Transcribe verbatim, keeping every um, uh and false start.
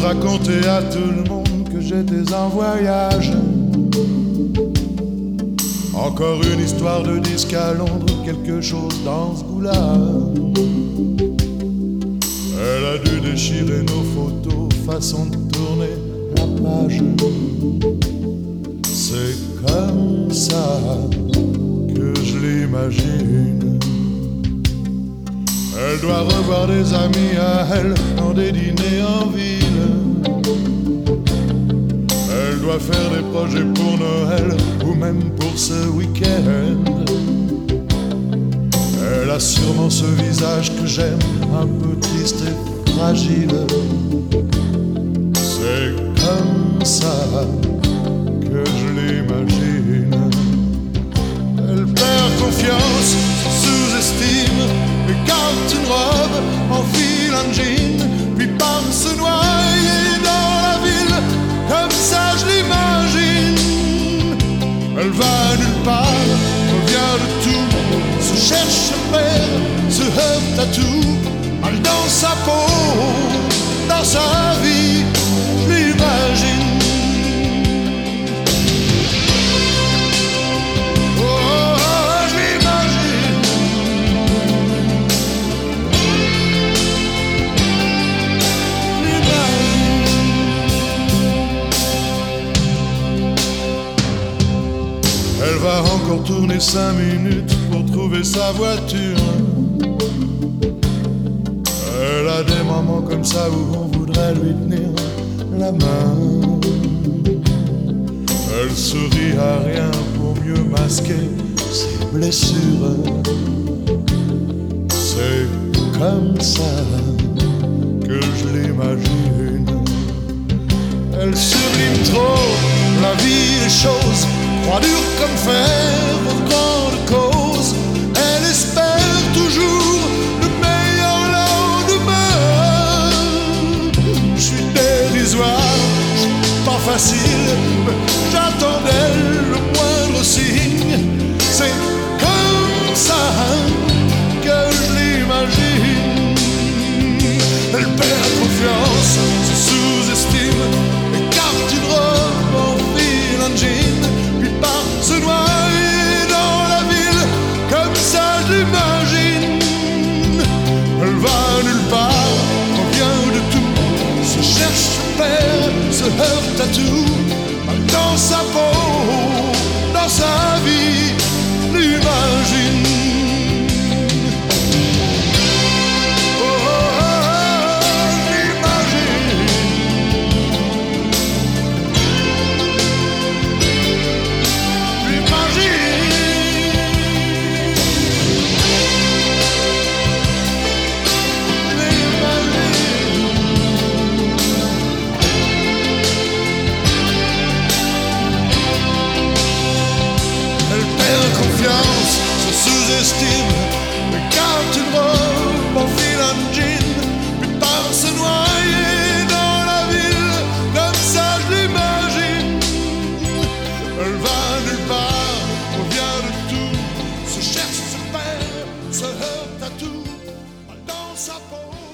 raconter à tout le monde que j'étais en voyage. Encore une histoire de disque à Londres, quelque chose dans ce goût-là. Elle a dû déchirer nos photos, façon de tourner la page. C'est comme ça que je l'imagine. Elle doit revoir des amis à elle dans des dîners en ville. Elle doit faire des projets pour Noël ou même pour ce week-end. Elle a sûrement ce visage que j'aime, un peu triste et fragile. C'est comme ça que je l'imagine. Elle perd confiance, sous-estime, et garde une robe, enfile un jean, puis part se noyer dans la ville. Comme ça je l'imagine. Elle va nulle part, revient de tout, se cherche, se perd, se heurte à tout. Mal dans sa peau, dans sa vie, je l'imagine. Elle va encore tourner cinq minutes pour trouver sa voiture. Elle a des moments comme ça où on voudrait lui tenir la main. Elle sourit à rien pour mieux masquer ses blessures. C'est comme ça que je l'imagine. Elle sublime trop la vie, les choses, croit dur comme fer pour grande cause. Elle espère toujours le meilleur lendemain. Je suis dérisoire, je suis pas facile, mais j'attends d'elle le moindre signe. C'est comme ça que je l'imagine. Elle perd confiance, se sous-estime, écarte une robe, enfile un jean, puis part se noyer dans la ville. Comme ça je l'imagine. Elle va nulle part, revient de tout, se cherche, se perd, se heurte à tout. Mal dans sa peau, dans sa vie, l'imagine. Sous-estime, écarte une robe, enfile un jean, puis part se noyer dans la ville. Comme ça je l'imagine. Elle va nulle part, revient de tout, se cherche, se perd, se heurte à tout, mal dans sa peau.